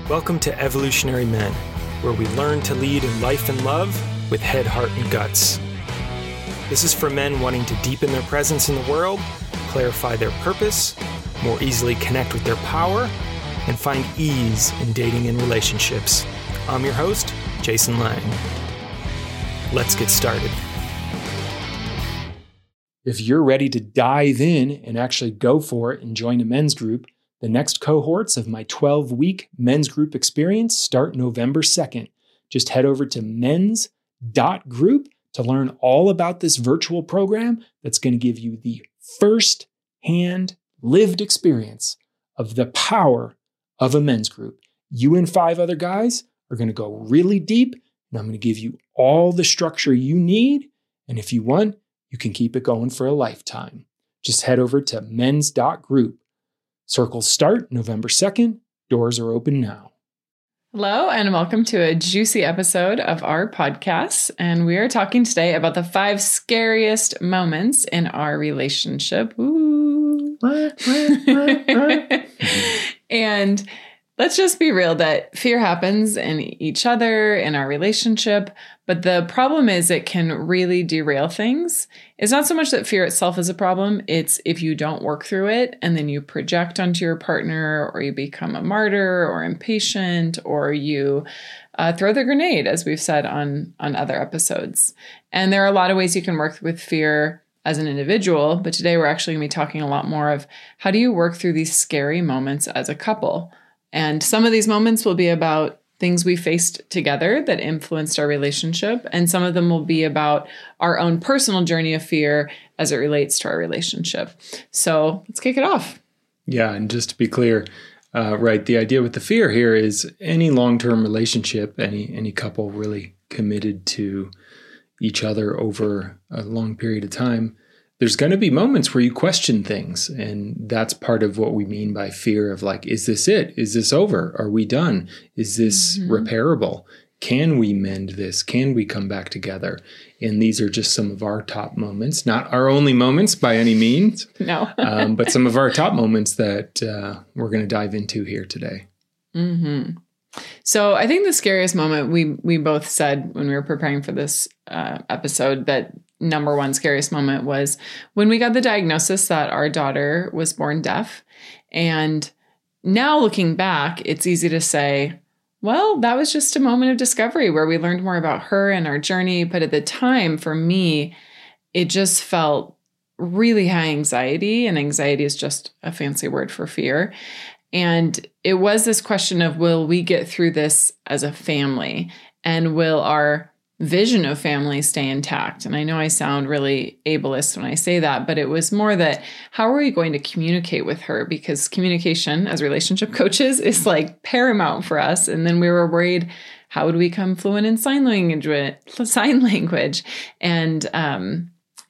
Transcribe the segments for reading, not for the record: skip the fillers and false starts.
Welcome to Evolutionary Men, where we learn to lead in life and love with head, heart, and guts. This is for men wanting to deepen their presence in the world, clarify their purpose, more easily connect with their power, and find ease in dating and relationships. I'm your host, Jason Lang. Let's get started. If you're ready to dive in and actually go for it and join a men's group, the next cohorts of my 12-week men's group experience start November 2nd. Just head over to men's.group to learn all about this virtual program that's going to give you the first-hand lived experience of the power of a men's group. You and 5 other guys are going to go really deep, and I'm going to give you all the structure you need. And if you want, you can keep it going for a lifetime. Just head over to men's.group. Circles start November 2nd. Doors are open now. Hello, and welcome to a juicy episode of our podcast. And we are talking today about the 5 scariest moments in our relationship. Ooh. And let's just be real that fear happens in each other, in our relationship. But the problem is it can really derail things. It's not so much that fear itself is a problem. It's if you don't work through it and then you project onto your partner, or you become a martyr or impatient, or you throw the grenade, as we've said on other episodes. And there are a lot of ways you can work with fear as an individual. But today we're actually going to be talking a lot more of how do you work through these scary moments as a couple. And some of these moments will be about things we faced together that influenced our relationship. And some of them will be about our own personal journey of fear as it relates to our relationship. So let's kick it off. Yeah. And just to be clear, right, the idea with the fear here is any long-term relationship, any couple really committed to each other over a long period of time, there's going to be moments where you question things. And that's part of what we mean by fear of like, is this it? Is this over? Are we done? Is this repairable? Can we mend this? Can we come back together? And these are just some of our top moments, not our only moments by any means. No. But some of our top moments that we're going to dive into here today. Mm-hmm. So I think the scariest moment we both said when we were preparing for this episode that number one scariest moment was when we got the diagnosis that our daughter was born deaf. And now looking back, it's easy to say, well, that was just a moment of discovery where we learned more about her and our journey. But at the time, for me, it just felt really high anxiety. And anxiety is just a fancy word for fear. And it was this question of, will we get through this as a family? And will our vision of family stay intact? And I know I sound really ableist when I say that, but it was more that how are we going to communicate with her? Because communication as relationship coaches is like paramount for us. And then we were worried, how would we become fluent in sign language? And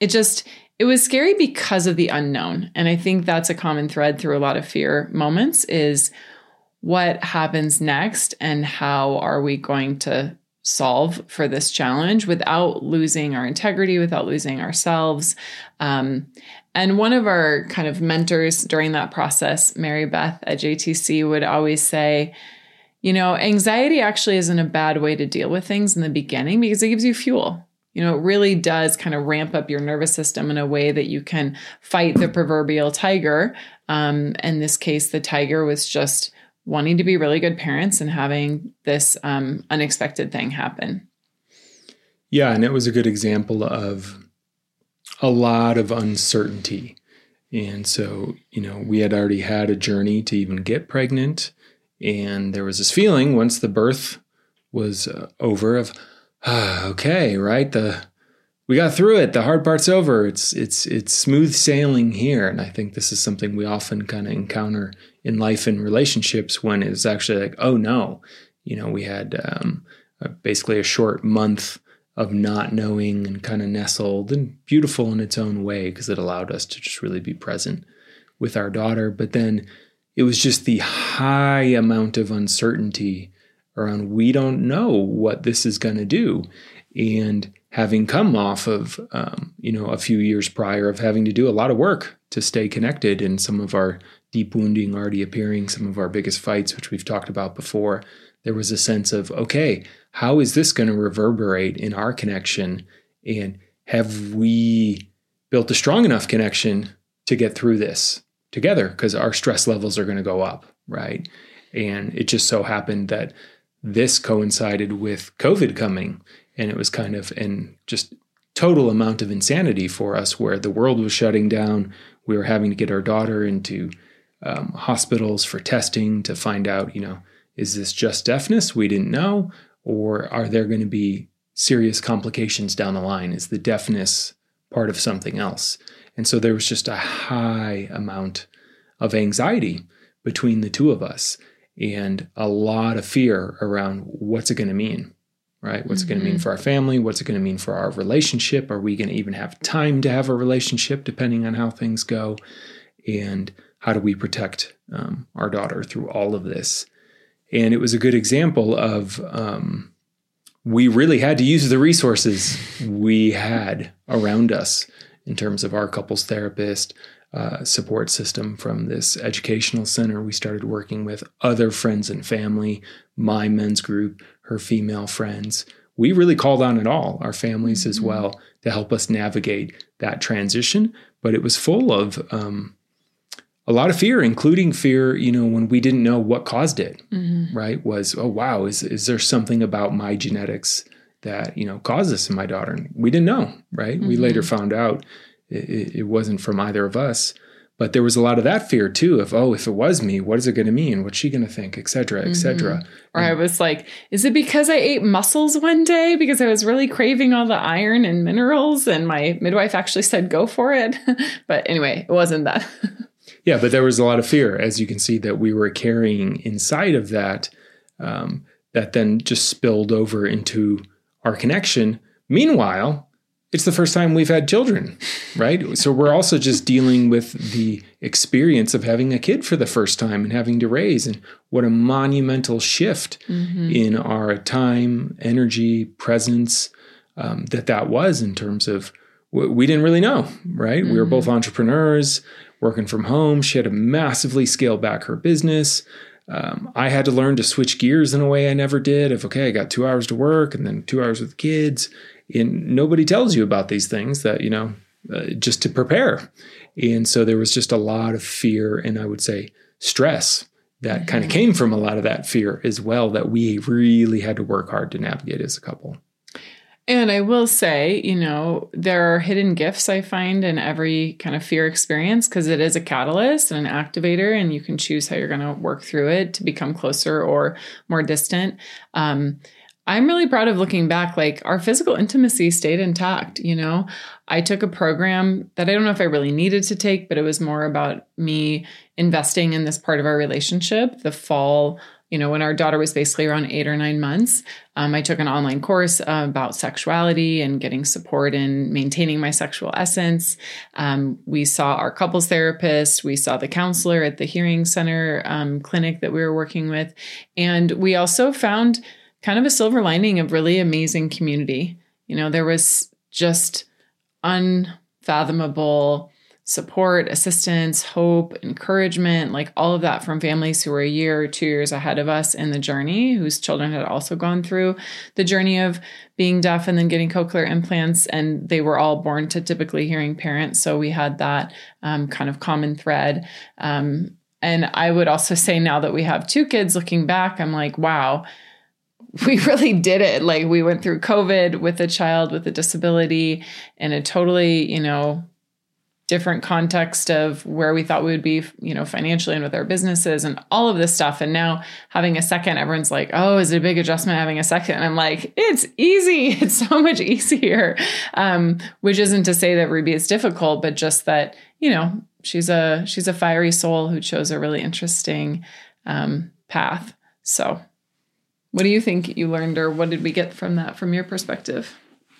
it was scary because of the unknown. And I think that's a common thread through a lot of fear moments is what happens next and how are we going to solve for this challenge without losing our integrity, without losing ourselves. And one of our kind of mentors during that process, Mary Beth at JTC, would always say, you know, anxiety actually isn't a bad way to deal with things in the beginning because it gives you fuel. You know, it really does kind of ramp up your nervous system in a way that you can fight the proverbial tiger. In this case, the tiger was just wanting to be really good parents and having this unexpected thing happen. Yeah, and it was a good example of a lot of uncertainty. And so, you know, we had already had a journey to even get pregnant. And there was this feeling once the birth was over of, okay, right? We got through it. The hard part's over. It's smooth sailing here. And I think this is something we often kind of encounter in life and relationships when it's actually like, oh no, you know, we had basically a short month of not knowing and kind of nestled and beautiful in its own way because it allowed us to just really be present with our daughter. But then it was just the high amount of uncertainty around we don't know what this is going to do. and having come off of, a few years prior of having to do a lot of work to stay connected, and some of our deep wounding already appearing, some of our biggest fights, which we've talked about before, there was a sense of, okay, how is this going to reverberate in our connection? And have we built a strong enough connection to get through this together? Because our stress levels are going to go up, right? And it just so happened that this coincided with COVID coming, and it was kind of an just total amount of insanity for us, where the world was shutting down. We were having to get our daughter into hospitals for testing to find out, is this just deafness? We didn't know. Or are there going to be serious complications down the line? Is the deafness part of something else? And so there was just a high amount of anxiety between the two of us, and a lot of fear around what's it going to mean, right? What's it going to mean for our family? What's it going to mean for our relationship? Are we going to even have time to have a relationship depending on how things go? And how do we protect our daughter through all of this? And it was a good example of we really had to use the resources we had around us in terms of our couples therapist, support system from this educational center. We started working with other friends and family, my men's group, her female friends. We really called on it all, our families as well, to help us navigate that transition. But it was full of a lot of fear, including fear, when we didn't know what caused it, right? Was, oh, wow, is there something about my genetics that, caused this in my daughter? And we didn't know, right? We later found out it wasn't from either of us. But there was a lot of that fear too of, oh, if it was me, what is it going to mean? What's she going to think, et cetera, et cetera. Or I was like, is it because I ate mussels one day because I was really craving all the iron and minerals? And my midwife actually said, go for it. But anyway, it wasn't that. Yeah, but there was a lot of fear, as you can see, that we were carrying inside of that, that then just spilled over into our connection. Meanwhile, it's the first time we've had children, right? So we're also just dealing with the experience of having a kid for the first time and having to raise, and what a monumental shift in our time, energy, presence that was in terms of we didn't really know, right? We were both entrepreneurs working from home. She had to massively scale back her business. I had to learn to switch gears in a way I never did of, okay, I got 2 hours to work and then 2 hours with the kids. And nobody tells you about these things that, just to prepare. And so there was just a lot of fear, and I would say stress that kind of came from a lot of that fear as well, that we really had to work hard to navigate as a couple. And I will say, there are hidden gifts I find in every kind of fear experience, because it is a catalyst and an activator, and you can choose how you're going to work through it to become closer or more distant. I'm really proud of looking back, like our physical intimacy stayed intact. I took a program that I don't know if I really needed to take, but it was more about me investing in this part of our relationship. The fall, when our daughter was basically around 8 or 9 months, I took an online course about sexuality and getting support in maintaining my sexual essence. We saw our couples therapist. We saw the counselor at the hearing center clinic that we were working with. And we also found kind of a silver lining of really amazing community. There was just unfathomable support, assistance, hope, encouragement, like all of that from families who were 1 year or 2 years ahead of us in the journey, whose children had also gone through the journey of being deaf and then getting cochlear implants. And they were all born to typically hearing parents. So we had that kind of common thread. And I would also say, now that we have 2 kids, looking back, I'm like, wow, we really did it. Like, we went through COVID with a child with a disability in a totally, different context of where we thought we would be, financially and with our businesses and all of this stuff. And now having a second, everyone's like, oh, is it a big adjustment having a second? And I'm like, it's easy. It's so much easier. Which isn't to say that Ruby is difficult, but just that, she's a fiery soul who chose a really interesting path. So what do you think you learned, or what did we get from that, from your perspective?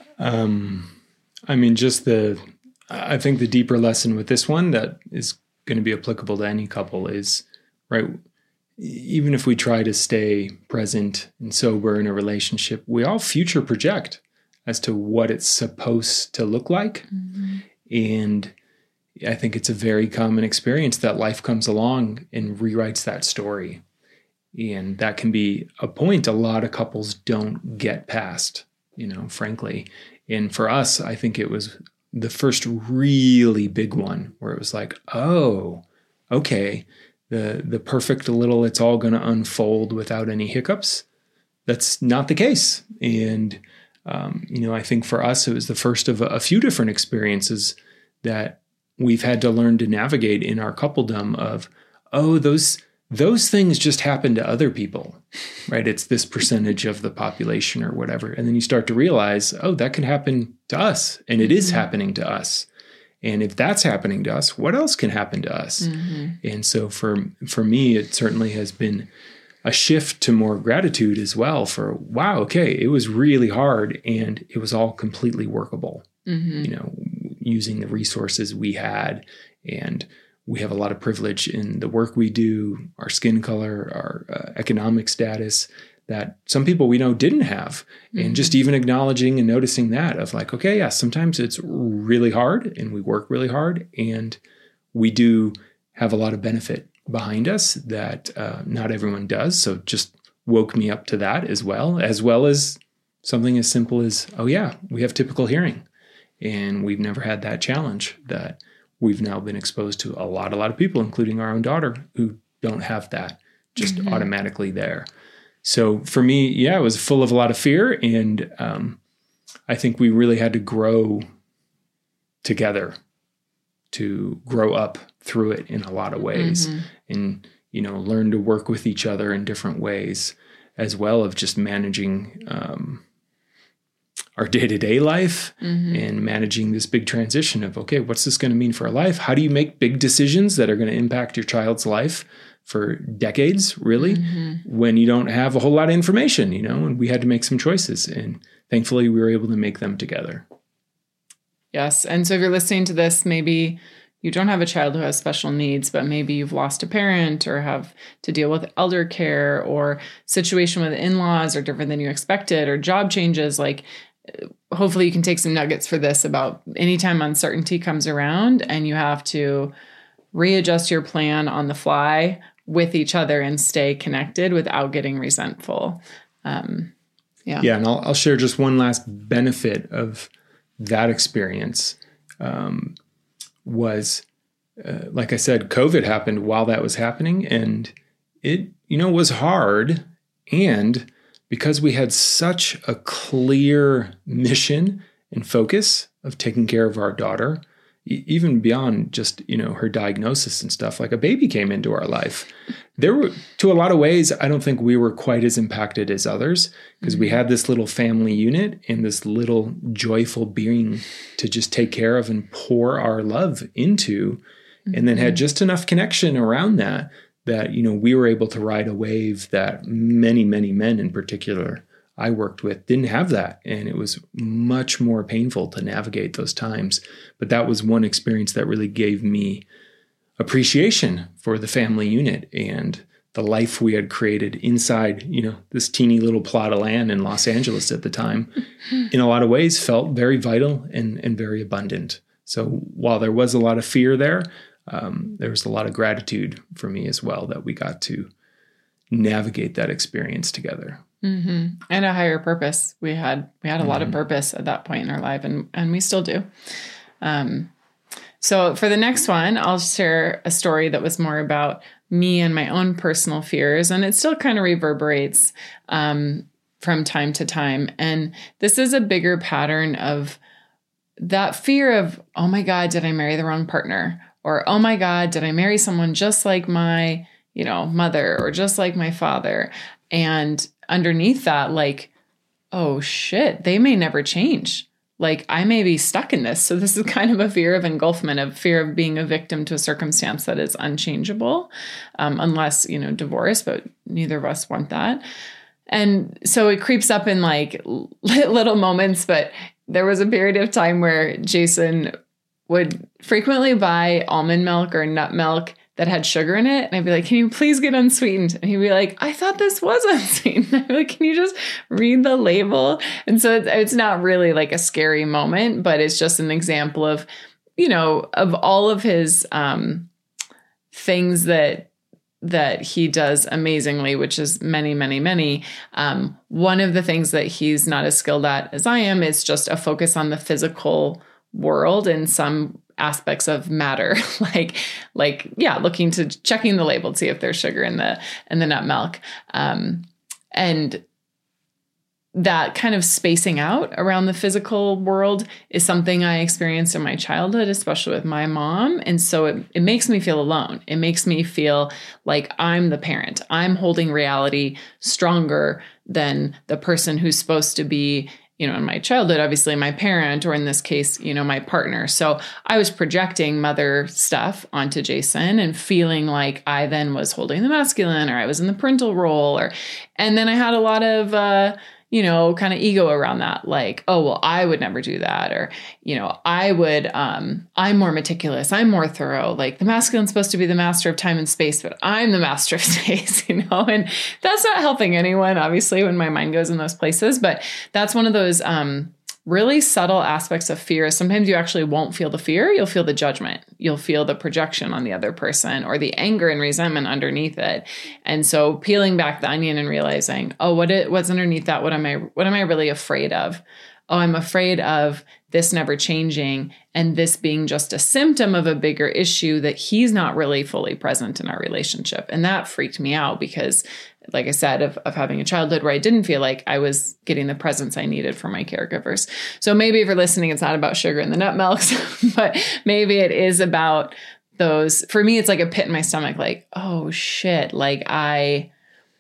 I think the deeper lesson with this one that is going to be applicable to any couple is, right, even if we try to stay present and sober in a relationship, we all future project as to what it's supposed to look like. And I think it's a very common experience that life comes along and rewrites that story. And that can be a point a lot of couples don't get past, frankly. And for us, I think it was the first really big one where it was like, oh, okay, the perfect little, it's all going to unfold without any hiccups. That's not the case. And, I think for us, it was the first of a few different experiences that we've had to learn to navigate in our coupledom of, oh, those things just happen to other people, right? It's this percentage of the population or whatever. And then you start to realize, oh, that can happen to us. And it is happening to us. And if that's happening to us, what else can happen to us? And so for me, it certainly has been a shift to more gratitude as well for, wow, okay, it was really hard and it was all completely workable, using the resources we had. And we have a lot of privilege in the work we do, our skin color, our economic status that some people we know didn't have. And just even acknowledging and noticing that of like, okay, yeah, sometimes it's really hard and we work really hard and we do have a lot of benefit behind us that not everyone does. So just woke me up to that as well as something as simple as, oh yeah, we have typical hearing and we've never had that challenge that we've now been exposed to a lot of people, including our own daughter, who don't have that just automatically there. So for me, yeah, it was full of a lot of fear. And I think we really had to grow together to grow up through it in a lot of ways and, learn to work with each other in different ways, as well of just managing our day-to-day life and managing this big transition of, okay, what's this going to mean for our life? How do you make big decisions that are going to impact your child's life for decades, really, when you don't have a whole lot of information, and we had to make some choices. And thankfully, we were able to make them together. Yes. And so if you're listening to this, maybe you don't have a child who has special needs, but maybe you've lost a parent or have to deal with elder care or situation with in-laws are different than you expected or job changes. Like, hopefully you can take some nuggets for this about anytime uncertainty comes around and you have to readjust your plan on the fly with each other and stay connected without getting resentful. And I'll share just one last benefit of that experience. Was, like I said, COVID happened while that was happening, and it, was hard. And because we had such a clear mission and focus of taking care of our daughter, even beyond just, her diagnosis and stuff, like a baby came into our life. There were, to a lot of ways, I don't think we were quite as impacted as others because we had this little family unit and this little joyful being to just take care of and pour our love into, and then had just enough connection around that, we were able to ride a wave that many, many men in particular I worked with didn't have that. And it was much more painful to navigate those times. But that was one experience that really gave me appreciation for the family unit and the life we had created inside, this teeny little plot of land in Los Angeles at the time, in a lot of ways felt very vital and very abundant. So while there was a lot of fear there was a lot of gratitude for me as well that we got to navigate that experience together. And a higher purpose. We had a lot of purpose at that point in our life, and we still do. So for the next one, I'll share a story that was more about me and my own personal fears, and it still kind of reverberates from time to time. And this is a bigger pattern of that fear of, oh my God, did I marry the wrong partner? Or, oh my God, did I marry someone just like my, mother or just like my father? And underneath that, like, oh shit, they may never change. Like, I may be stuck in this. So this is kind of a fear of engulfment, of fear of being a victim to a circumstance that is unchangeable, unless, divorce, but neither of us want that. And so it creeps up in like little moments, but there was a period of time where Jason would frequently buy almond milk or nut milk that had sugar in it. And I'd be like, can you please get unsweetened? And he'd be like, I thought this was unsweetened. I'd be like, can you just read the label? And so it's not really like a scary moment, but it's just an example of, of all of his things that he does amazingly, which is many, many, many. One of the things that he's not as skilled at as I am is just a focus on the physical world and some aspects of matter, looking to checking the label to see if there's sugar in the nut milk. And that kind of spacing out around the physical world is something I experienced in my childhood, especially with my mom. And so it makes me feel alone. It makes me feel like I'm the parent. I'm holding reality stronger than the person who's supposed to be, in my childhood, obviously my parent, or in this case, my partner. So I was projecting mother stuff onto Jason and feeling like I then was holding the masculine, or I was in the parental role, and then I had a lot of, kind of ego around that. Like, oh, well, I would never do that. Or, I would, I'm more meticulous. I'm more thorough. Like the masculine's supposed to be the master of time and space, but I'm the master of space, and that's not helping anyone, obviously, when my mind goes in those places. But that's one of those, really subtle aspects of fear. Sometimes you actually won't feel the fear. You'll feel the judgment. You'll feel the projection on the other person, or the anger and resentment underneath it. And so peeling back the onion and realizing, oh, what's underneath that? What am I really afraid of? Oh, I'm afraid of this never changing, and this being just a symptom of a bigger issue that he's not really fully present in our relationship. And that freaked me out because, like I said, of having a childhood where I didn't feel like I was getting the presence I needed from my caregivers. So maybe if you're listening, it's not about sugar in the nut milks, but maybe it is about those. For me, it's like a pit in my stomach, like, oh shit, like I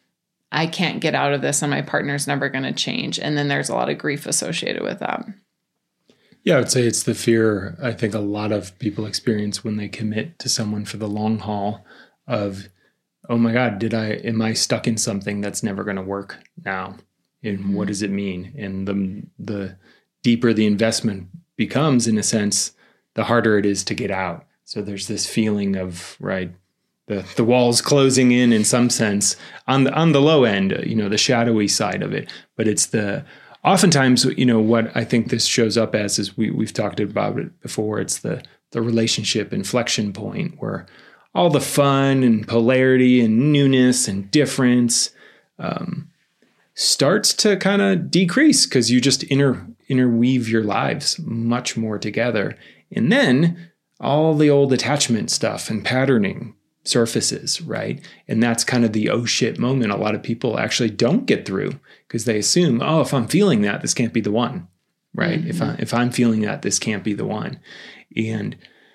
can't get out of this and my partner's never going to change. And then there's a lot of grief associated with that. Yeah, I would say it's the fear I think a lot of people experience when they commit to someone for the long haul of, oh my God, am I stuck in something that's never going to work now? And what does it mean? And the deeper the investment becomes, in a sense, the harder it is to get out. So there's this feeling of, right, the walls closing in some sense on the low end, the shadowy side of it. But it's oftentimes, what I think this shows up as is we've talked about it before. It's the relationship inflection point where all the fun and polarity and newness and difference starts to kind of decrease because you just interweave your lives much more together. And then all the old attachment stuff and patterning surfaces, right? And that's kind of the oh shit moment a lot of people actually don't get through because they assume, oh, if I'm feeling that, this can't be the one, right? Mm-hmm. If I'm feeling that, this can't be the one. And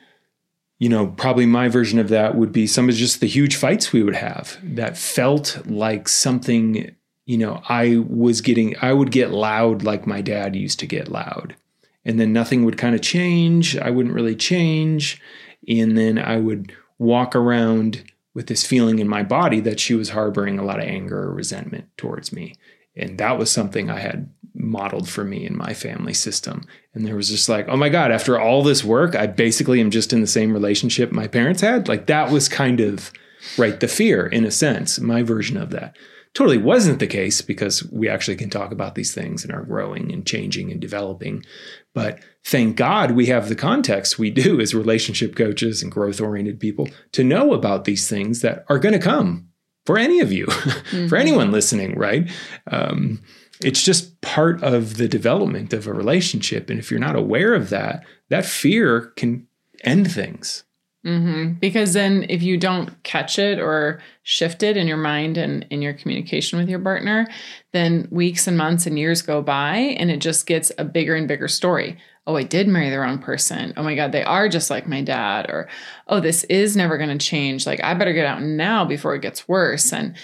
probably my version of that would be some of just the huge fights we would have that felt like something, I would get loud like my dad used to get loud. And then nothing would kind of change. I wouldn't really change. And then I would walk around with this feeling in my body that she was harboring a lot of anger or resentment towards me. And that was something I had modeled for me in my family system. And there was just like, oh my God, after all this work, I basically am just in the same relationship my parents had. Like that was kind of, right, the fear in a sense, my version of that. Totally wasn't the case because we actually can talk about these things and are growing and changing and developing. But thank God we have the context we do as relationship coaches and growth-oriented people to know about these things that are going to come for any of you, mm-hmm. for anyone listening, right? It's just part of the development of a relationship. And if you're not aware of that, that fear can end things. Mm-hmm. Because then if you don't catch it or shift it in your mind and in your communication with your partner, then weeks and months and years go by and it just gets a bigger and bigger story. Oh, I did marry the wrong person. Oh my God, they are just like my dad. Or, oh, this is never going to change. Like I better get out now before it gets worse. And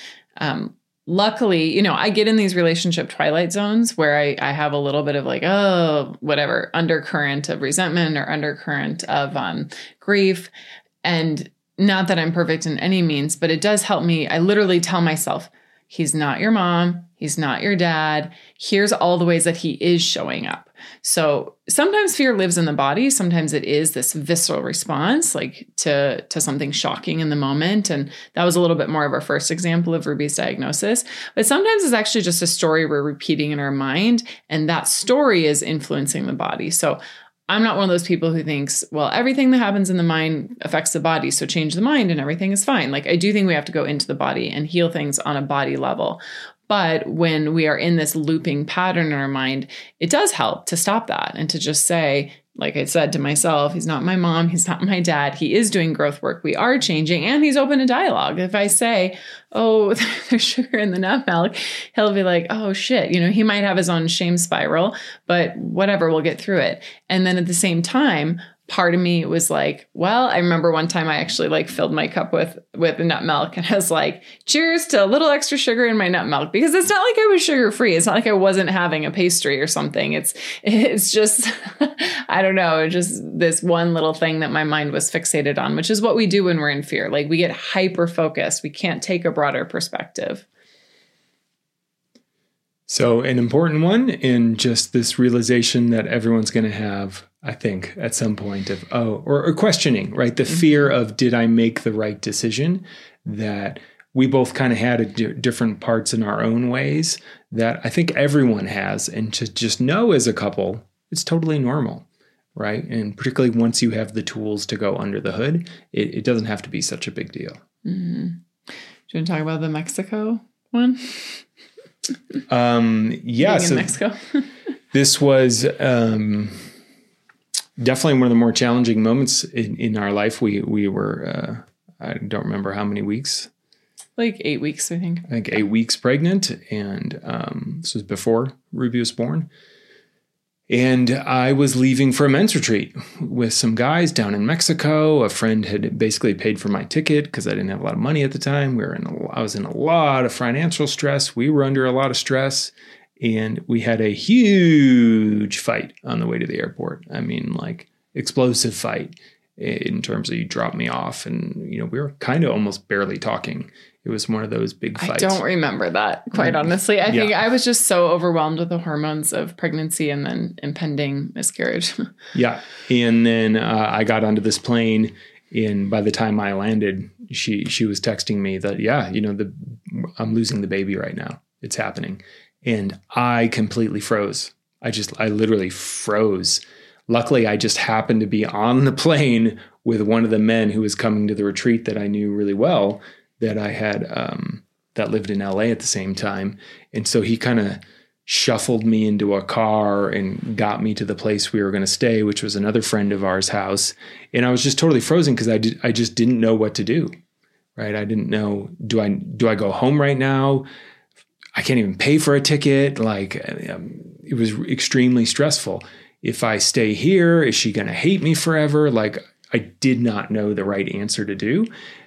luckily, I get in these relationship twilight zones where I have a little bit of like, oh, whatever, undercurrent of resentment or undercurrent of grief. And not that I'm perfect in any means, but it does help me. I literally tell myself, he's not your mom. He's not your dad. Here's all the ways that he is showing up. So sometimes fear lives in the body. Sometimes it is this visceral response, like to something shocking in the moment. And that was a little bit more of our first example of Ruby's diagnosis. But sometimes it's actually just a story we're repeating in our mind, and that story is influencing the body. So I'm not one of those people who thinks, well, everything that happens in the mind affects the body, so change the mind and everything is fine. Like, I do think we have to go into the body and heal things on a body level. But when we are in this looping pattern in our mind, it does help to stop that and to just say, like I said to myself, he's not my mom, he's not my dad, he is doing growth work, we are changing, and he's open to dialogue. If I say, oh, there's sugar in the nut milk, he'll be like, oh shit, he might have his own shame spiral, but whatever, we'll get through it. And then at the same time, part of me was like, well, I remember one time I actually like filled my cup with nut milk, and I was like, cheers to a little extra sugar in my nut milk, because it's not like I was sugar free. It's not like I wasn't having a pastry or something. It's just, I don't know, just this one little thing that my mind was fixated on, which is what we do when we're in fear. Like, we get hyper focused. We can't take a broader perspective. So an important one in just this realization that everyone's going to have, I think, at some point of, or questioning, right? The fear of, did I make the right decision? That we both kind of had at different parts in our own ways that I think everyone has. And to just know as a couple, it's totally normal, right? And particularly once you have the tools to go under the hood, it doesn't have to be such a big deal. Mm-hmm. Do you want to talk about the Mexico one? Yeah. Being in Mexico. This was definitely one of the more challenging moments in our life. We were, I don't remember how many weeks. Like 8 weeks, I think. 8 weeks pregnant. And this was before Ruby was born. And I was leaving for a men's retreat with some guys down in Mexico. A friend had basically paid for my ticket because I didn't have a lot of money at the time. I was in a lot of financial stress. We were under a lot of stress. And we had a huge fight on the way to the airport. I mean, like, explosive fight in terms of, you dropped me off. And, we were kind of almost barely talking. It was one of those big fights. I don't remember that, quite honestly. I think I was just so overwhelmed with the hormones of pregnancy and then impending miscarriage. Yeah. And then I got onto this plane, and by the time I landed, she was texting me that, I'm losing the baby right now. It's happening. And I completely froze. I literally froze. Luckily, I just happened to be on the plane with one of the men who was coming to the retreat that I knew really well, that I had, that lived in LA at the same time. And so he kind of shuffled me into a car and got me to the place we were going to stay, which was another friend of ours' house. And I was just totally frozen because I just didn't know what to do, right? I didn't know, do I go home right now? I can't even pay for a ticket. Like, it was extremely stressful. If I stay here, is she going to hate me forever? Like, I did not know the right answer to do.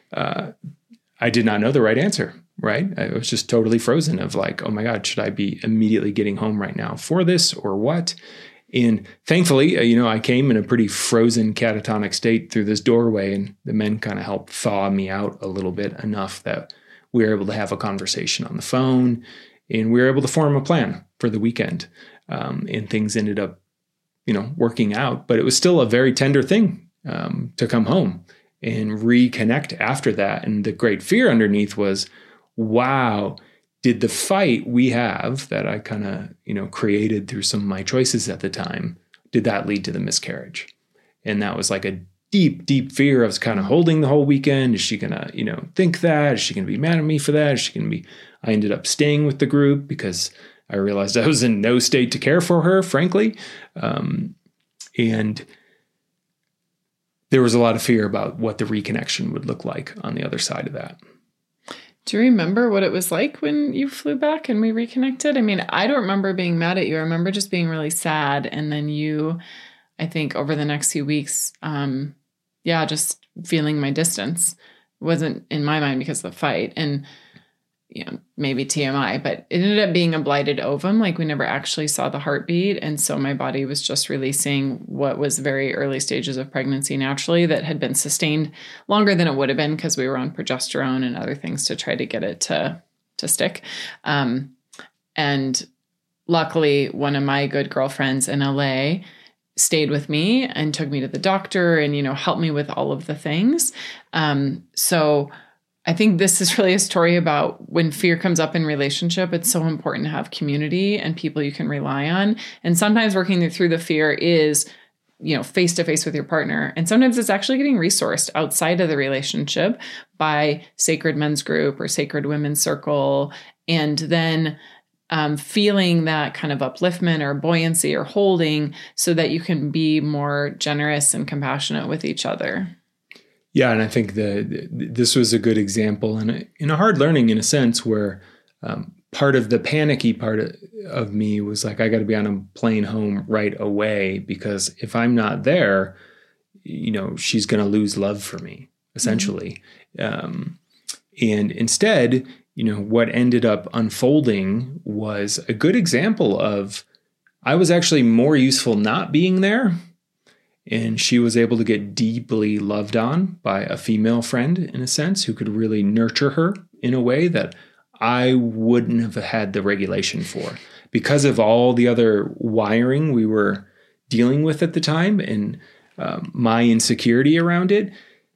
I did not know the right answer, right? I was just totally frozen of like, oh my God, should I be immediately getting home right now for this or what? And thankfully, I came in a pretty frozen catatonic state through this doorway, and the men kind of helped thaw me out a little bit, enough that we were able to have a conversation on the phone, and we were able to form a plan for the weekend. And things ended up, working out, but it was still a very tender thing to come home and reconnect after that. And the great fear underneath was, wow, did the fight we have that I kind of, created through some of my choices at the time, did that lead to the miscarriage? And that was like a deep, deep fear I was kind of holding the whole weekend. Is she going to, think that? Is she going to be mad at me for that? Is she going to be, I ended up staying with the group because I realized I was in no state to care for her, frankly. And there was a lot of fear about what the reconnection would look like on the other side of that. Do you remember what it was like when you flew back and we reconnected? I mean, I don't remember being mad at you. I remember just being really sad. And then you, I think over the next few weeks, just feeling my distance. It wasn't in my mind because of the fight. And maybe TMI, but it ended up being a blighted ovum. Like, we never actually saw the heartbeat. And so my body was just releasing what was very early stages of pregnancy naturally that had been sustained longer than it would have been because we were on progesterone and other things to try to get it to stick. And luckily, one of my good girlfriends in LA stayed with me and took me to the doctor and, helped me with all of the things. So I think this is really a story about when fear comes up in relationship, it's so important to have community and people you can rely on. And sometimes working through the fear is, face to face with your partner. And sometimes it's actually getting resourced outside of the relationship by Sacred Men's Group or Sacred Women's Circle. And then feeling that kind of upliftment or buoyancy or holding so that you can be more generous and compassionate with each other. Yeah, and I think this was a good example in a hard learning in a sense where part of the panicky part of me was like, I got to be on a plane home right away because if I'm not there, she's going to lose love for me, essentially. Mm-hmm. And instead, what ended up unfolding was a good example of I was actually more useful not being there. And she was able to get deeply loved on by a female friend, in a sense, who could really nurture her in a way that I wouldn't have had the regulation for because of all the other wiring we were dealing with at the time and my insecurity around it.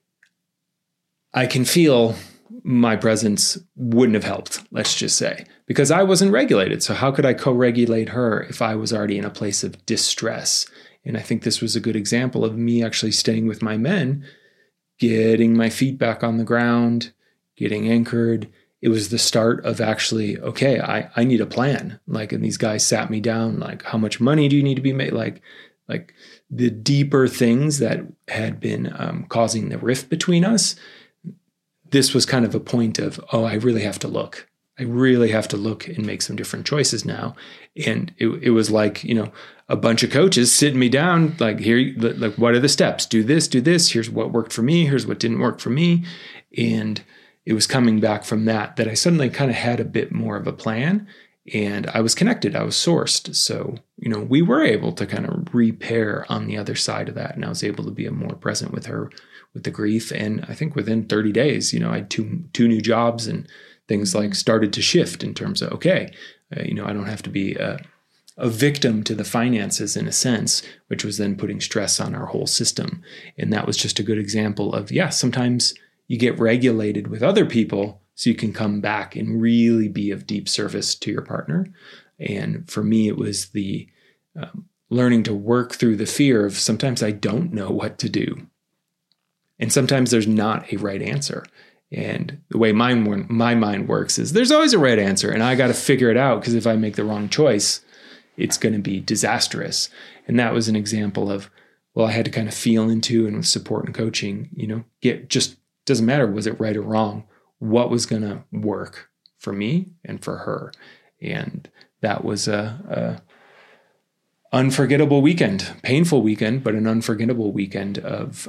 I can feel my presence wouldn't have helped, let's just say, because I wasn't regulated. So how could I co-regulate her if I was already in a place of distress? And I think this was a good example of me actually staying with my men, getting my feet back on the ground, getting anchored. It was the start of actually, okay, I need a plan. And these guys sat me down, how much money do you need to be made? Like the deeper things that had been causing the rift between us. This was kind of a point of, I really have to look. I really have to look and make some different choices now. And it was like, a bunch of coaches sitting me down, here, what are the steps? Do this. Here's what worked for me. Here's what didn't work for me. And it was coming back from that I suddenly kind of had a bit more of a plan and I was connected. I was sourced. So, we were able to kind of repair on the other side of that. And I was able to be more present with her, with the grief. And I think within 30 days, I had two new jobs and things started to shift in terms of, I don't have to be a victim to the finances in a sense, which was then putting stress on our whole system. And that was just a good example of, sometimes you get regulated with other people so you can come back and really be of deep service to your partner. And for me, it was the learning to work through the fear of sometimes I don't know what to do. And sometimes there's not a right answer. And the way my mind works is there's always a right answer and I got to figure it out because if I make the wrong choice, it's going to be disastrous. And that was an example of, I had to kind of feel into and with support and coaching, doesn't matter, was it right or wrong? What was going to work for me and for her? And that was a unforgettable weekend, painful weekend, but an unforgettable weekend of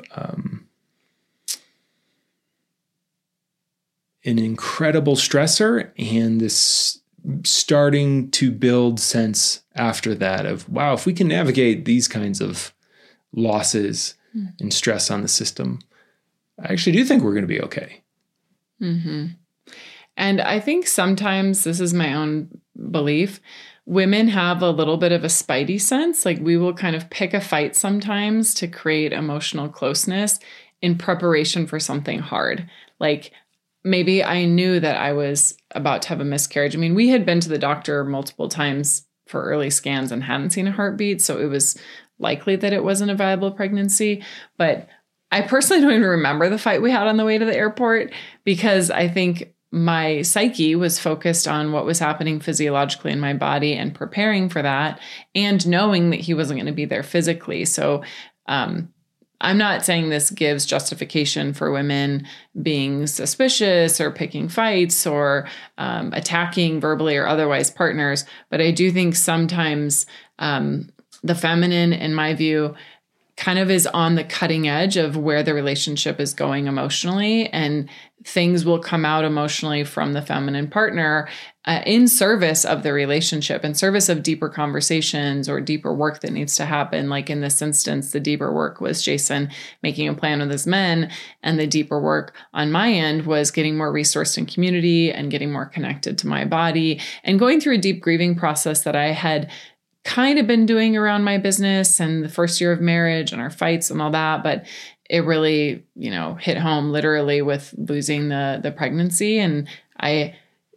an incredible stressor and this starting to build sense after that of, wow, if we can navigate these kinds of losses and stress on the system, I actually do think we're going to be okay. Mm-hmm. And I think sometimes, this is my own belief, women have a little bit of a spidey sense. We will kind of pick a fight sometimes to create emotional closeness in preparation for something hard. Maybe I knew that I was about to have a miscarriage. I mean, we had been to the doctor multiple times for early scans and hadn't seen a heartbeat. So it was likely that it wasn't a viable pregnancy. But I personally don't even remember the fight we had on the way to the airport because I think my psyche was focused on what was happening physiologically in my body and preparing for that and knowing that he wasn't going to be there physically. So, I'm not saying this gives justification for women being suspicious or picking fights or attacking verbally or otherwise partners, but I do think sometimes the feminine, in my view, kind of is on the cutting edge of where the relationship is going emotionally, and things will come out emotionally from the feminine partner in service of the relationship, in service of deeper conversations or deeper work that needs to happen. Like in this instance, the deeper work was Jason making a plan with his men, and the deeper work on my end was getting more resourced in community and getting more connected to my body and going through a deep grieving process that I had kind of been doing around my business and the first year of marriage and our fights and all that. But it really, hit home literally with losing the pregnancy. And I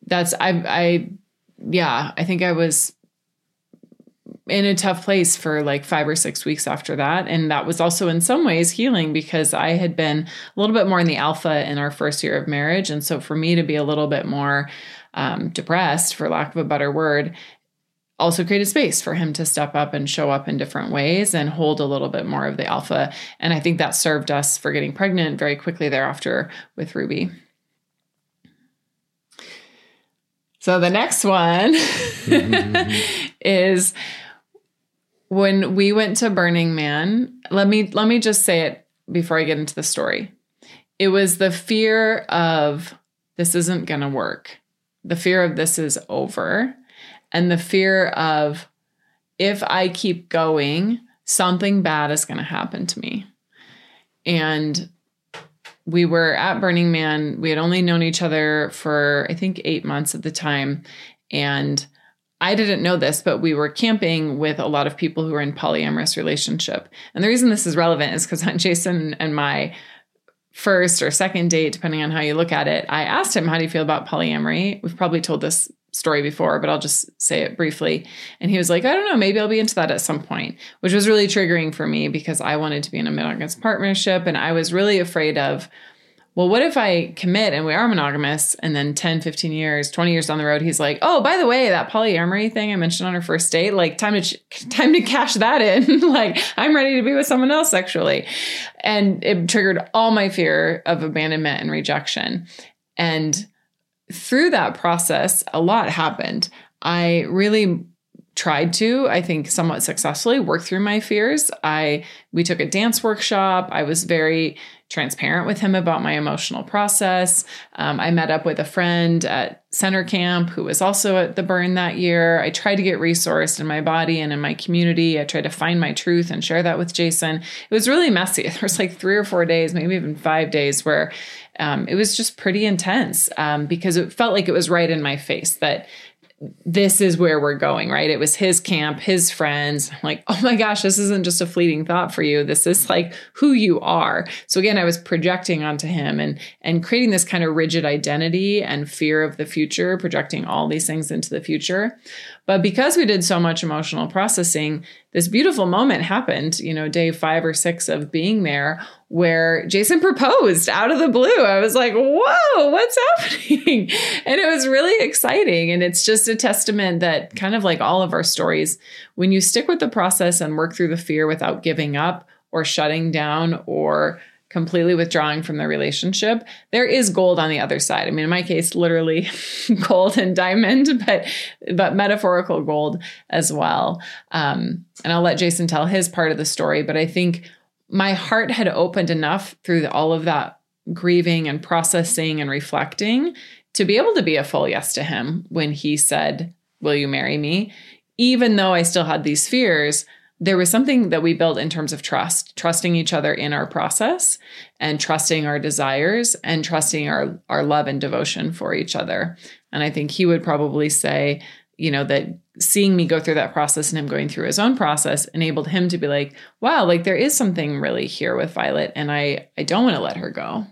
think I was in a tough place for like 5 or 6 weeks after that. And that was also in some ways healing, because I had been a little bit more in the alpha in our first year of marriage. And so for me to be a little bit more depressed, for lack of a better word, also created space for him to step up and show up in different ways and hold a little bit more of the alpha. And I think that served us for getting pregnant very quickly thereafter with Ruby. So the next one is when we went to Burning Man. Let me just say it before I get into the story. It was the fear of this isn't going to work. The fear of this is over. And the fear of, if I keep going, something bad is going to happen to me. And we were at Burning Man. We had only known each other for, I think, 8 months at the time. And I didn't know this, but we were camping with a lot of people who were in polyamorous relationship. And the reason this is relevant is because on Jason and my first or second date, depending on how you look at it, I asked him, how do you feel about polyamory? We've probably told this story before, but I'll just say it briefly. And he was like, I don't know, maybe I'll be into that at some point, which was really triggering for me because I wanted to be in a monogamous partnership. And I was really afraid of, well, what if I commit and we are monogamous, and then 10, 15 years, 20 years down the road, he's like, oh, by the way, that polyamory thing I mentioned on our first date, like time to cash that in. Like, I'm ready to be with someone else sexually. And it triggered all my fear of abandonment and rejection. And through that process, a lot happened. I really tried to, I think somewhat successfully, work through my fears. We took a dance workshop. I was very transparent with him about my emotional process. I met up with a friend at Center Camp who was also at the burn that year. I tried to get resourced in my body and in my community. I tried to find my truth and share that with Jason. It was really messy. There was like 3 or 4 days, maybe even 5 days where it was just pretty intense because it felt like it was right in my face that this is where we're going, right? It was his camp, his friends. I'm like, oh my gosh, this isn't just a fleeting thought for you. This is like who you are. So again, I was projecting onto him and creating this kind of rigid identity and fear of the future, projecting all these things into the future. But because we did so much emotional processing, this beautiful moment happened, day 5 or 6 of being there, where Jason proposed out of the blue. I was like, whoa, what's happening? And it was really exciting. And it's just a testament that, kind of like all of our stories, when you stick with the process and work through the fear without giving up or shutting down or completely withdrawing from the relationship, there is gold on the other side. I mean, in my case, literally gold and diamond, but metaphorical gold as well. And I'll let Jason tell his part of the story, but I think my heart had opened enough through all of that grieving and processing and reflecting to be able to be a full yes to him when he said, will you marry me? Even though I still had these fears, there was something that we built in terms of trusting each other in our process and trusting our desires and trusting our love and devotion for each other. And I think he would probably say, that seeing me go through that process and him going through his own process enabled him to be like, wow, like there is something really here with Violet, and I don't want to let her go.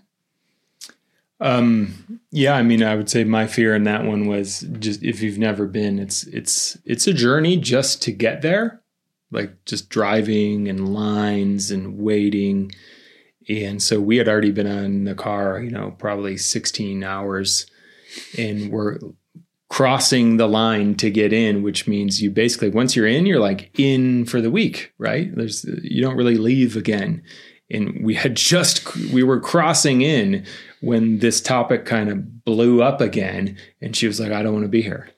Yeah, I mean, I would say my fear in that one was just, if you've never been, it's a journey just to get there. Like just driving and lines and waiting. And so we had already been on the car, probably 16 hours, and we're crossing the line to get in, which means you basically, once you're in, you're like in for the week, right? You don't really leave again. And we were crossing in when this topic kind of blew up again. And she was like, I don't want to be here.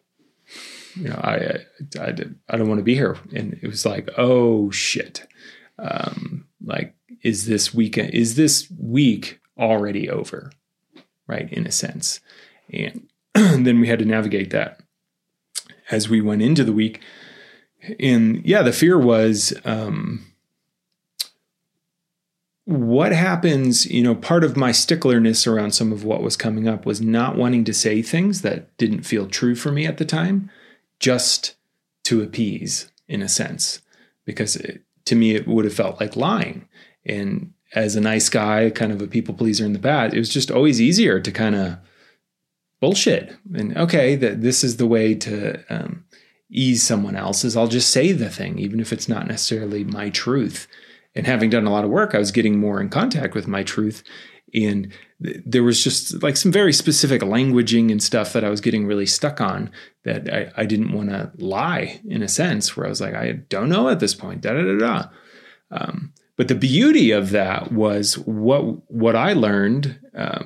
I don't want to be here. And it was like, oh shit. Like, is this week already over? Right, in a sense. And then we had to navigate that as we went into the week. And yeah, the fear was, what happens, part of my sticklerness around some of what was coming up was not wanting to say things that didn't feel true for me at the time, just to appease, in a sense, because to me, it would have felt like lying. And as a nice guy, kind of a people pleaser in the past, it was just always easier to kind of bullshit. And okay, that this is the way to ease someone else is I'll just say the thing, even if it's not necessarily my truth. And having done a lot of work, I was getting more in contact with my truth. And there was just like some very specific languaging and stuff that I was getting really stuck on that I didn't want to lie, in a sense, where I was like, I don't know at this point, But the beauty of that was what I learned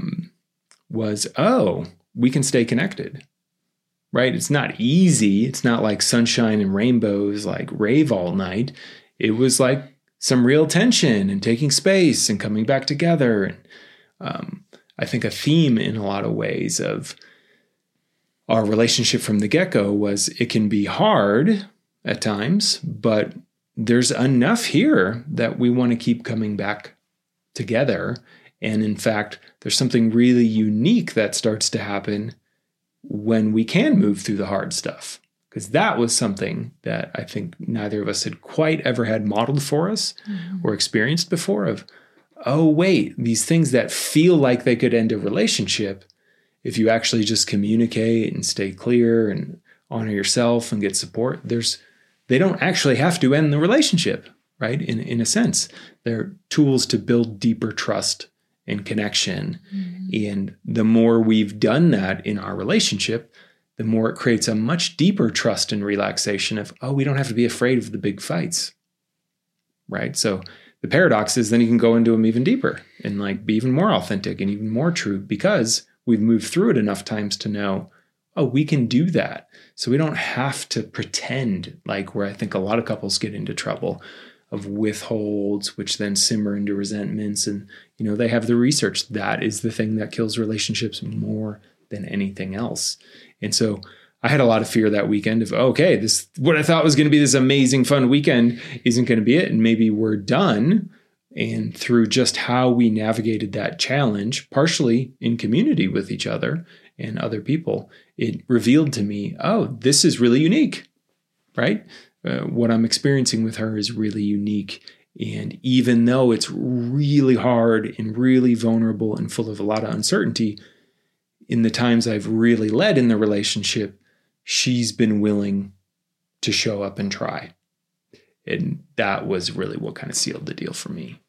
was, we can stay connected, right? It's not easy. It's not like sunshine and rainbows, like rave all night. It was like some real tension and taking space and coming back together. And I think a theme in a lot of ways of our relationship from the get-go was it can be hard at times, but there's enough here that we want to keep coming back together. And in fact, there's something really unique that starts to happen when we can move through the hard stuff. Because that was something that I think neither of us had quite ever had modeled for us or experienced before of, oh, wait, these things that feel like they could end a relationship, if you actually just communicate and stay clear and honor yourself and get support, they don't actually have to end the relationship, right? In a sense, they're tools to build deeper trust and connection. And the more we've done that in our relationship, the more it creates a much deeper trust and relaxation of, we don't have to be afraid of the big fights, right? So the paradox is then you can go into them even deeper and like be even more authentic and even more true because we've moved through it enough times to know, we can do that. So we don't have to pretend, like where I think a lot of couples get into trouble of withholds, which then simmer into resentments. And, they have the research. That is the thing that kills relationships more than anything else. And so I had a lot of fear that weekend of, this, what I thought was going to be this amazing, fun weekend isn't going to be it. And maybe we're done. And through just how we navigated that challenge, partially in community with each other and other people, it revealed to me, this is really unique, right? What I'm experiencing with her is really unique. And even though it's really hard and really vulnerable and full of a lot of uncertainty, in the times I've really led in the relationship, she's been willing to show up and try. And that was really what kind of sealed the deal for me.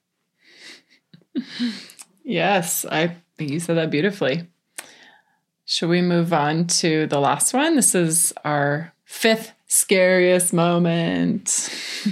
Yes, I think you said that beautifully. Should we move on to the last one? This is our 5th scariest moment.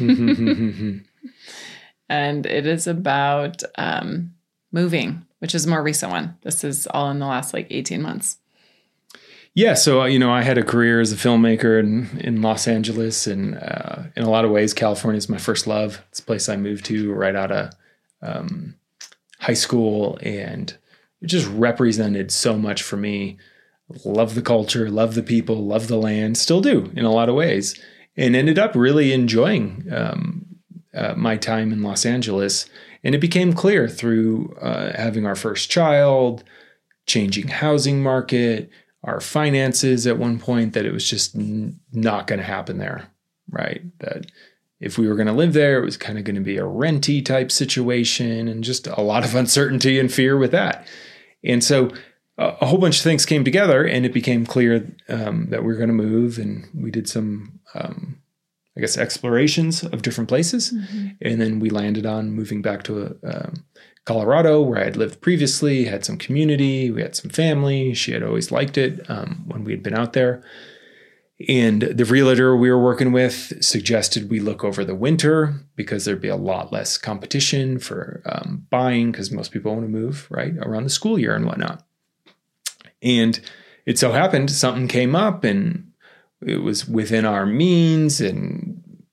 And it is about moving, which is a more recent one. This is all in the last 18 months. Yeah. So, I had a career as a filmmaker in Los Angeles, and in a lot of ways, California is my first love. It's a place I moved to right out of high school, and it just represented so much for me. Love the culture, love the people, love the land, still do in a lot of ways, and ended up really enjoying my time in Los Angeles. And it became clear through having our first child, changing housing market, our finances at one point, that it was just not going to happen there, right? That if we were going to live there, it was kind of going to be a renty type situation and just a lot of uncertainty and fear with that. And so a whole bunch of things came together, and it became clear that we were going to move, and we did some, explorations of different places. And then we landed on moving back to Colorado, where I had lived previously, had some community, we had some family. She had always liked it when we had been out there. And the realtor we were working with suggested we look over the winter because there'd be a lot less competition for buying, because most people want to move right around the school year and whatnot. And it so happened something came up, and it was within our means, and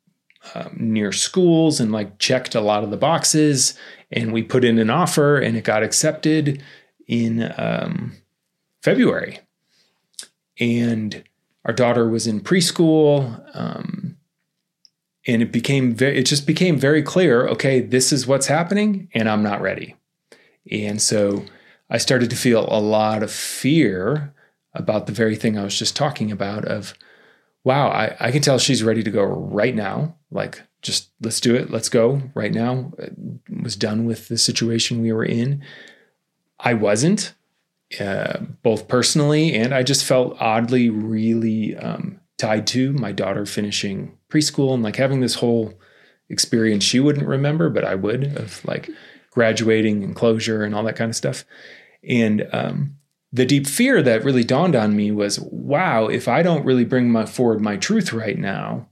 near schools and like checked a lot of the boxes. And we put in an offer and it got accepted in February. And our daughter was in preschool. And it just became very clear, okay, this is what's happening and I'm not ready. And so I started to feel a lot of fear about the very thing I was just talking about of, wow, I can tell she's ready to go right now. Like, just let's do it. Let's go right now. I was done with the situation we were in. I wasn't, both personally, and I just felt oddly really tied to my daughter finishing preschool and like having this whole experience she wouldn't remember, but I would, of like graduating and closure and all that kind of stuff. And the deep fear that really dawned on me was, wow, if I don't really bring forward my truth right now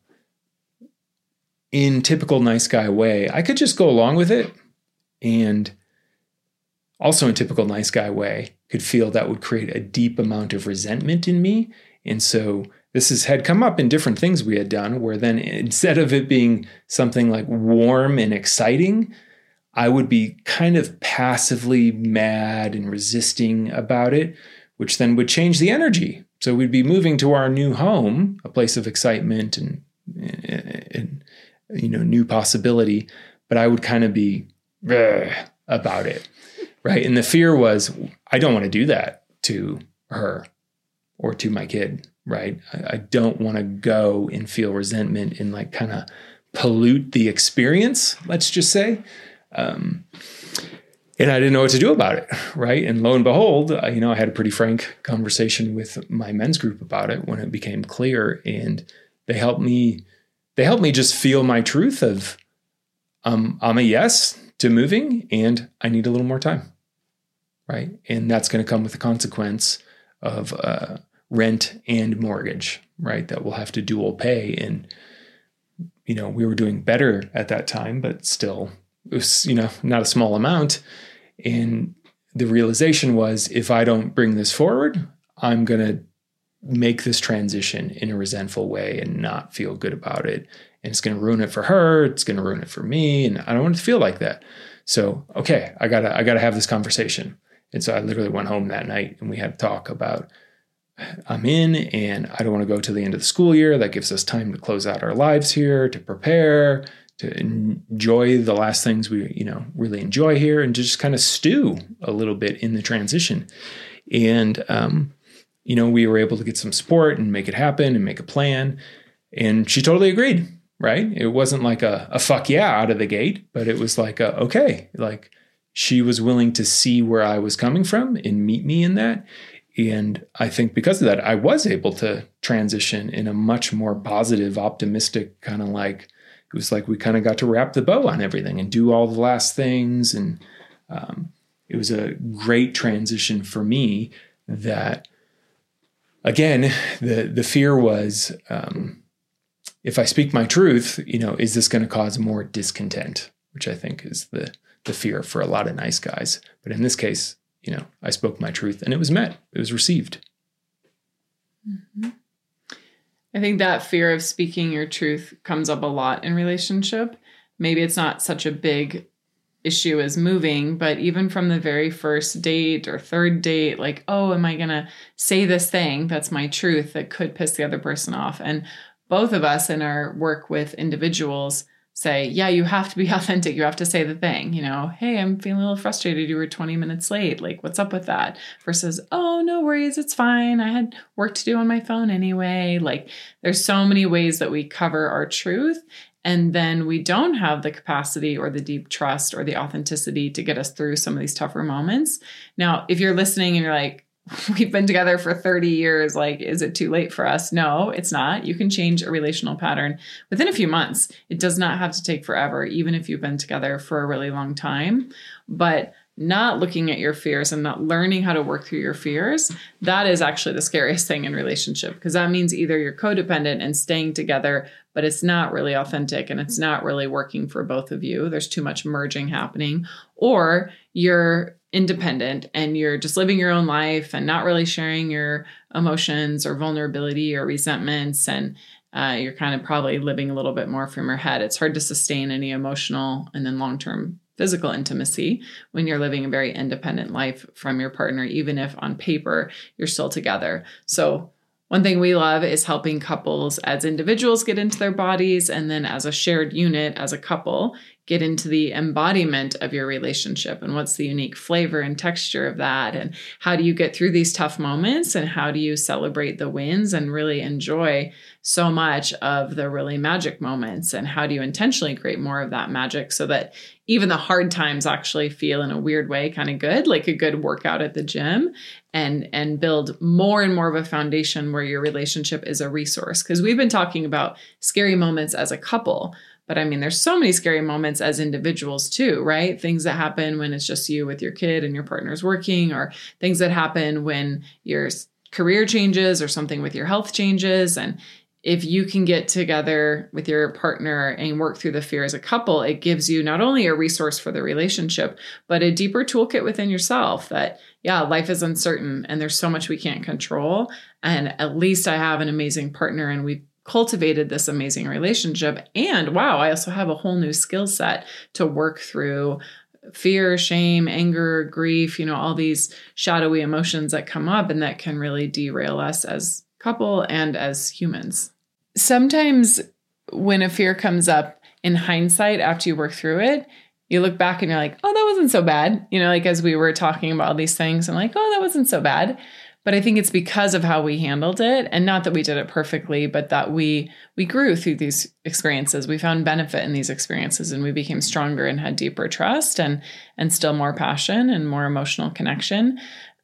in typical nice guy way, I could just go along with it. And also in typical nice guy way, could feel that would create a deep amount of resentment in me. And so this had come up in different things we had done, where then instead of it being something like warm and exciting, I would be kind of passively mad and resisting about it, which then would change the energy. So we'd be moving to our new home, a place of excitement and new possibility, but I would kind of be about it, right? And the fear was, I don't want to do that to her or to my kid, right? I don't want to go and feel resentment and like kind of pollute the experience, let's just say. And I didn't know what to do about it, right? And lo and behold, I had a pretty frank conversation with my men's group about it when it became clear, and they helped me just feel my truth of I'm a yes to moving and I need a little more time, right? And that's going to come with the consequence of rent and mortgage, right? That we'll have to dual pay. And, we were doing better at that time, but still it was, not a small amount. And the realization was, if I don't bring this forward, I'm going to make this transition in a resentful way and not feel good about it. And it's going to ruin it for her. It's going to ruin it for me. And I don't want it to feel like that. So, okay, I gotta have this conversation. And so I literally went home that night and we had a talk about, I'm in and I don't want to go to the end of the school year. That gives us time to close out our lives here, to prepare, to enjoy the last things we, really enjoy here, and to just kind of stew a little bit in the transition. And, we were able to get some support and make it happen and make a plan. And she totally agreed, right? It wasn't like a fuck yeah out of the gate, but it was like, okay, like she was willing to see where I was coming from and meet me in that. And I think because of that, I was able to transition in a much more positive, optimistic kind of like, it was like we kind of got to wrap the bow on everything and do all the last things. And it was a great transition for me that, again, the fear was, if I speak my truth, is this going to cause more discontent, which I think is the fear for a lot of nice guys. But in this case, I spoke my truth and it was met. It was received. Mm-hmm. I think that fear of speaking your truth comes up a lot in relationship. Maybe it's not such a big issue as moving, but even from the very first date or third date, like, oh, am I going to say this thing that's my truth that could piss the other person off? And both of us in our work with individuals say, yeah, you have to be authentic. You have to say the thing, hey, I'm feeling a little frustrated. You were 20 minutes late. Like, what's up with that? Versus, oh, no worries. It's fine. I had work to do on my phone anyway. Like, there's so many ways that we cover our truth. And then we don't have the capacity or the deep trust or the authenticity to get us through some of these tougher moments. Now, if you're listening and you're like, we've been together for 30 years, like, is it too late for us? No, it's not. You can change a relational pattern within a few months. It does not have to take forever, even if you've been together for a really long time. But not looking at your fears and not learning how to work through your fears, that is actually the scariest thing in relationship, because that means either you're codependent and staying together, but it's not really authentic and it's not really working for both of you. There's too much merging happening, or you're independent and you're just living your own life and not really sharing your emotions or vulnerability or resentments. And you're kind of probably living a little bit more from your head. It's hard to sustain any emotional and then long-term physical intimacy when you're living a very independent life from your partner, even if on paper you're still together. So one thing we love is helping couples as individuals get into their bodies, and then as a shared unit, as a couple, get into the embodiment of your relationship and what's the unique flavor and texture of that, and how do you get through these tough moments, and how do you celebrate the wins and really enjoy so much of the really magic moments, and how do you intentionally create more of that magic so that even the hard times actually feel in a weird way kind of good, like a good workout at the gym, and build more and more of a foundation where your relationship is a resource. Because we've been talking about scary moments as a couple, but I mean, there's so many scary moments as individuals too, right? Things that happen when it's just you with your kid and your partner's working, or things that happen when your career changes or something with your health changes. And if you can get together with your partner and work through the fear as a couple, it gives you not only a resource for the relationship, but a deeper toolkit within yourself that, yeah, life is uncertain and there's so much we can't control. And at least I have an amazing partner and we've cultivated this amazing relationship. And wow, I also have a whole new skill set to work through fear, shame, anger, grief, all these shadowy emotions that come up and that can really derail us as couple and as humans. Sometimes when a fear comes up in hindsight, after you work through it, you look back and you're like, oh, that wasn't so bad. Like as we were talking about all these things, I'm like, oh, that wasn't so bad. But I think it's because of how we handled it, and not that we did it perfectly, but that we grew through these experiences. We found benefit in these experiences, and we became stronger and had deeper trust and still more passion and more emotional connection.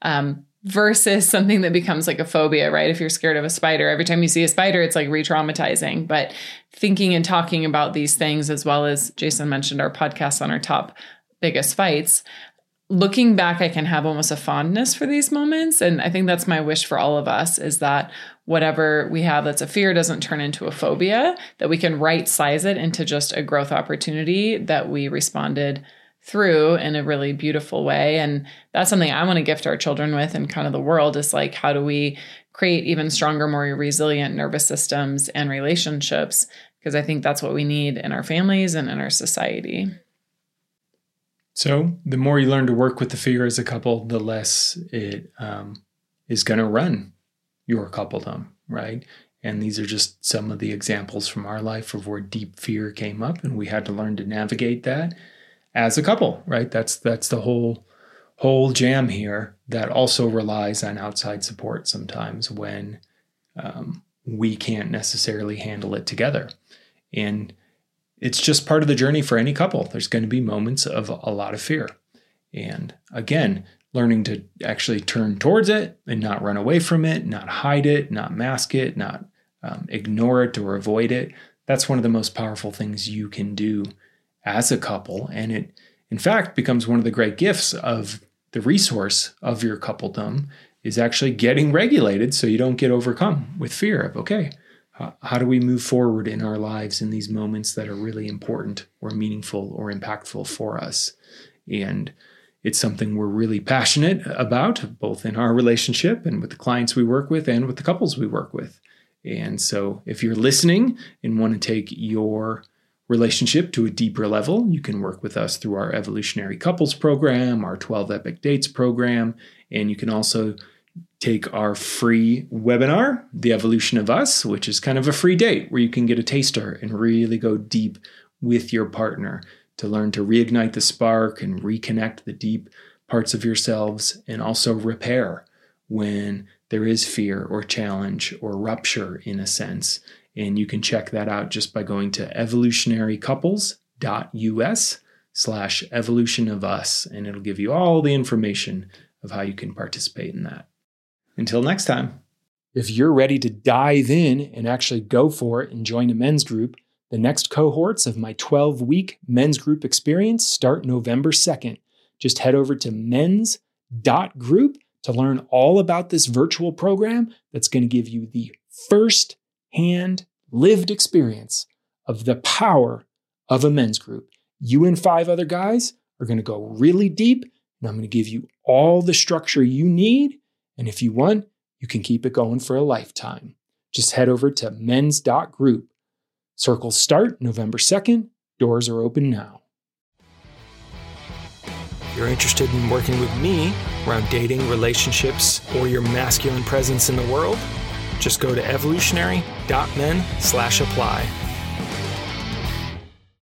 Versus something that becomes like a phobia, right? If you're scared of a spider, every time you see a spider, it's like re-traumatizing. But thinking and talking about these things, as well as Jason mentioned our podcast on our top biggest fights, looking back, I can have almost a fondness for these moments. And I think that's my wish for all of us, is that whatever we have that's a fear doesn't turn into a phobia, that we can right size it into just a growth opportunity that we responded through in a really beautiful way. And that's something I want to gift our children with, and kind of the world, is like, how do we create even stronger, more resilient nervous systems and relationships? Because I think that's what we need in our families and in our society. So the more you learn to work with the fear as a couple, the less it is going to run your coupledom, right? And these are just some of the examples from our life of where deep fear came up, and we had to learn to navigate that as a couple, right? That's the whole jam here, that also relies on outside support sometimes when we can't necessarily handle it together. And it's just part of the journey for any couple. There's going to be moments of a lot of fear. And again, learning to actually turn towards it and not run away from it, not hide it, not mask it, not ignore it or avoid it. That's one of the most powerful things you can do as a couple. And it, in fact, becomes one of the great gifts of the resource of your coupledom, is actually getting regulated so you don't get overcome with fear of, okay, how do we move forward in our lives in these moments that are really important or meaningful or impactful for us? And it's something we're really passionate about, both in our relationship and with the clients we work with and with the couples we work with. And so if you're listening and want to take your relationship to a deeper level, you can work with us through our Evolutionary Couples program, our 12 Epic Dates program, and you can also take our free webinar, The Evolution of Us, which is kind of a free date where you can get a taster and really go deep with your partner to learn to reignite the spark and reconnect the deep parts of yourselves, and also repair when there is fear or challenge or rupture in a sense. And you can check that out just by going to evolutionarycouples.us/evolutionofus, and it'll give you all the information of how you can participate in that. Until next time. If you're ready to dive in and actually go for it and join a men's group, the next cohorts of my 12-week men's group experience start November 2nd. Just head over to men's.group to learn all about this virtual program that's going to give you the first-hand lived experience of the power of a men's group. You and 5 other guys are going to go really deep, and I'm going to give you all the structure you need. And if you want, you can keep it going for a lifetime. Just head over to mens.group. Circles start November 2nd. Doors are open now. If you're interested in working with me around dating, relationships, or your masculine presence in the world, just go to evolutionary.men/apply.